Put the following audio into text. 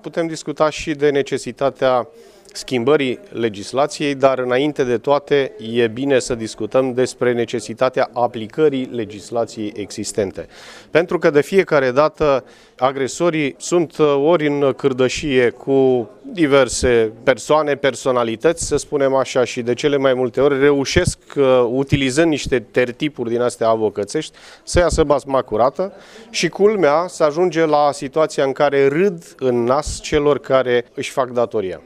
putem discuta și de necesitatea schimbării legislației, dar înainte de toate e bine să discutăm despre necesitatea aplicării legislației existente. Pentru că de fiecare dată agresorii sunt ori în cârdășie cu diverse persoane, personalități, să spunem așa, și de cele mai multe ori reușesc, utilizând niște tertipuri din astea avocățești, să iasă basma curată și culmea să ajunge la situația în care râd în nas celor care își fac datoria.